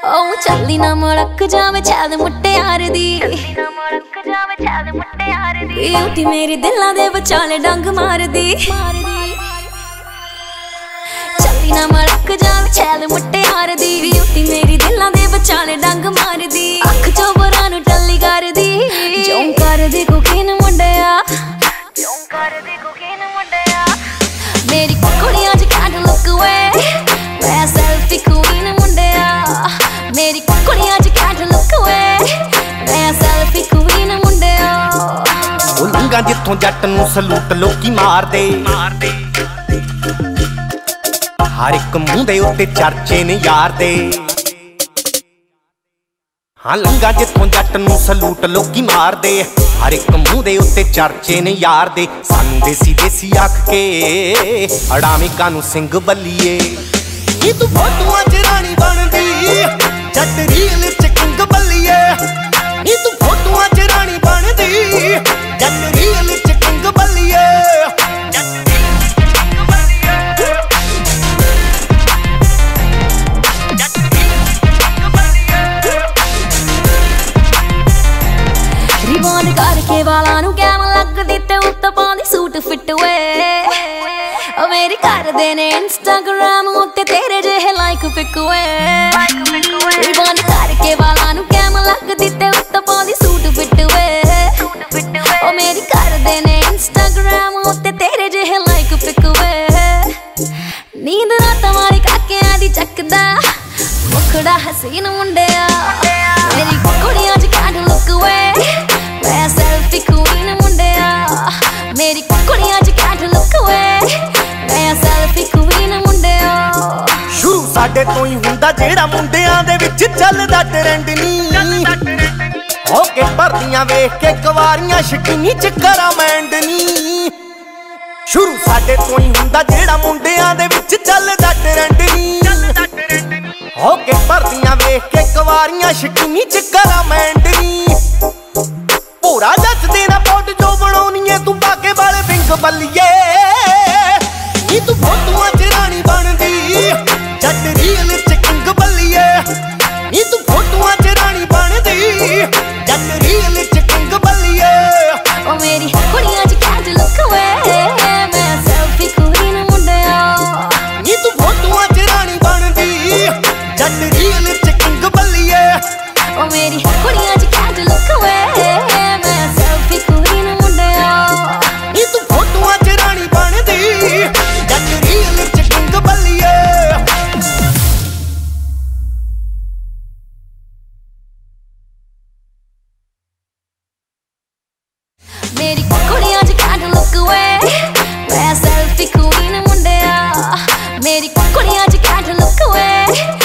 ਉਹ ਚੱਲੀ ਨਾ ਮੁੜਕ ਜਾਵੇ ਛਾਲ ਮੁਟਿਆਰ ਦੀ ਬਿਊਟੀ ਮੇਰੀ ਦਿਲਾਂ ਦੇ ਵਿਚਾਲੇ ਡੰਗ ਮਾਰਦੀ ਚੱਲੀ ਨਾ ਮੁੜਕ ਜਾਵੇ ਛਾਲ ਮੁਟਿਆਰ ਦੀ ਬਿਊਟੀ ਮੇਰੀ ਦਿਲਾਂ ਦੇ ਵਿਚਾਲੇ ਡੰਗ ਮਾਰਦੀ ਅੱਖ ਚੋਂ ਬਰਾਂ ਨੂੰ ਟੱਲੀ ਕਰਦੀ ਜੋ ਕਰਦੀ ਕੁਕੀਨ ਮੁੰਡਿਆ ਮੇਰੀ ਕੁੜੀਆਂ ਚ can't look away ਮੈਂ ਸੈਲਫੀ ਕੁਈਨ ਮੁੰਡਿਆ ਮੇਰੀ ਕੁੜੀਆਂ ਚ can't look away ਮੈਂ ਸੈਲਫੀ ਕੁਈਨ ਮੁੰਡਿਆ ਉਹ ਲੰਘਾਂ ਜਿੱਥੋਂ ਜੱਟ ਨੂੰ ਸਲੂਟ ਲੋਕੀ ਮਾਰਦੇ ਹਰ ਇੱਕ ਮੂੰਹ ਦੇ ਉੱਤੇ ਚਰਚੇ ਨੇ ਯਾਰ ਦੇ ਹਾਂ ਲੰਘਾਂ ਜਿੱਥੋਂ ਜੱਟ ਨੂੰ ਸਲੂਟ ਲੋਕੀ ਮਾਰਦੇ ਹਰ ਇੱਕ ਮੂੰਹ ਦੇ ਉੱਤੇ ਚਰਚੇ ਨੇ ਯਾਰ ਦੇ ਸਾਨੂੰ ਦੇਸੀ ਦੇਸੀ ਆਖ ਕੇ ਅੜਾਵੇਂ ਕਾਨੂੰ ਸਿੰਘ ਬੱਲੀਏ ਨੀ ਤੂੰ ਫੋਟੋਆਂ ਚ ਰਾਣੀ ਬਣਦੀ ਜੱਟ ਰੀਲ ਚ ਕਿੰਗ ਬੱਲੀਏ ਨੀ ਤੂੰ ਫੋਟੋਆਂ ਚ ਰਾਣੀ ਬਣਦੀ ਜੱਟ ਰੀਲ ਚ ਕਿੰਗ ਬੱਲੀਏ ਰਿਬੌਂਡ ਕਰਕੇ ਵਾਲਾਂ ਨੂੰ ਕੈਮ ਲੱਗਦੀ ਤੇ ਉੱਤੇ ਪਾਉਂਦੀ ਸੂਟ ਫਿੱਟ ਵੇ ਉਹ ਮੇਰੀ ਕਰਦੇ ਨੇ ਇੰਸਟਾਗ੍ਰਾਮ ਉੱਤੇ ਤੇਰੇ ਜਿਹੇ ਲਾਈਕ ਪਿਕ ਵੇ ਰਿਬੌਂਡ ਕਰਕੇ ਵਾਲਾਂ ਨੂੰ ਕੈਮ ਲੱਗਦੀ ਤੇ ਉੱਤੇ ਪਾਉਂਦੀ ਸੂਟ ਫਿੱਟ ਵੇ ਉਹ ਮੇਰੀ ਕਰਦੇ ਨੇ ਇੰਸਟਾਗ੍ਰਾਮ ਉੱਤੇ ਤੇਰੇ ਜਿਹੇ ਲਾਈਕ ਪਿਕ ਵੇ ਨੀਂਦ ਰਾਤਾਂ ਵਾਲੀ ਕਾਕਿਆਂ ਦੀ ਚੱਕਦਾ ਮੁਖੜਾ ਹਸੀਨ ਮੁੰਡਿਆ ਮੇਰੀ ਕੁੜੀਆਂ ਚ can't look away ਮੈਂ ਸੈਲਫੀ ਕੁਈਨ ਮੁੰਡਿਆ ਮੇਰੀ ਕੁੜੀਆਂ ਚ can't look away ਮੈਂ ਸੈਲਫੀ ਕੁਈਨ ਮੁੰਡਿਆ ਸ਼ੁਰੂ ਸਾਡੇ ਤੋਂ ਹੀ ਹੁੰਦਾ ਜਿਹੜਾ ਮੁੰਡਿਆਂ ਦੇ ਵਿੱਚ ਚੱਲਦਾ ਟ੍ਰੈਂਡ ਨੀ ਹੋ ਕੇ ਭਰਦੀਆਂ ਵੇਖ ਕੇ ਕੁਵਾਰੀਆਂ ਸ਼ਕੀਨੀ ਚ ਕਰਾਂ ਮੈਂਡ ਨੀ ਸ਼ੁਰੂ ਸਾਡੇ ਤੋਂ ਹੀ ਹੁੰਦਾ ਜਿਹੜਾ ਮੁੰਡਿਆਂ ਦੇ ਵਿੱਚ ਚੱਲਦਾ ਟ੍ਰੈਂਡ ਨੀ ਹੋ ਕੇ ਭਰਦੀਆਂ ਵੇਖ ਕੇ ਕੁਵਾਰੀਆਂ ਸ਼ਕੀਨੀ ਚ ਕਰਾਂ ਮੈਂਡ ਨੀ ਭੋਰਾ ਜੱਜ ਦੇ ਨਾ ਪੋਟ ਜੋ ਬਣਾਉਣੀ ਏ ਤੂੰ ਪਾ ਕੇ ਵਾਲੇ ਵਿੰਗ ਬੱਲੀਏ ਨੀ ਤੂੰ ਫੋਟੋਆਂ ਚ ਰਾਣੀ ਬਣਦੀ ਜੱਟ ਰੀਲ ਚ ਕਿੰਗ ਬੱਲੀਏ ਨੀ ਤੂੰ ਫੋਟੋਆਂ ਚ ਰਾਣੀ ਬਣਦੀ ਜੱਟ ਰੀਲ ਚ ਕਿੰਗ ਬੱਲੀਏ ਉਹ ਮੇਰੀ ਕੁੜੀਆਂ ਚ can't look away ਮੈਂ ਸੈਲਫੀ ਕੁਈਨ ਮੁੰਡਿਆ ਨੀ ਤੂੰ ਫੋਟੋਆਂ ਚ ਰਾਣੀ ਬਣਦੀ ਜੱਟ ਰੀਲ ਚ ਕਿੰਗ ਬੱਲੀਏ ਉਹ ਮੇਰੀ ਕੁੜੀਆਂ ਚ can't look away ਮੈਂ ਸੈਲਫੀ ਕੁਈਨ ਮੁੰਡਿਆ ਨੀ ਤੂੰ ਫੋਟੋਆਂ ਚ ਰਾਣੀ ਬਣਦੀ ਜੱਟ ਰੀਲ ਚ ਕਿੰਗ ਬੱਲੀਏ ਮੇਰੀ ਕੁੜੀਆਂ ਚ can't look away ਮੈਂ ਸੈਲਫੀ ਕੁਈਨ ਮੁੰਡਿਆ ਮੇਰੀ ਕੁੜੀਆਂ ਚ can't look away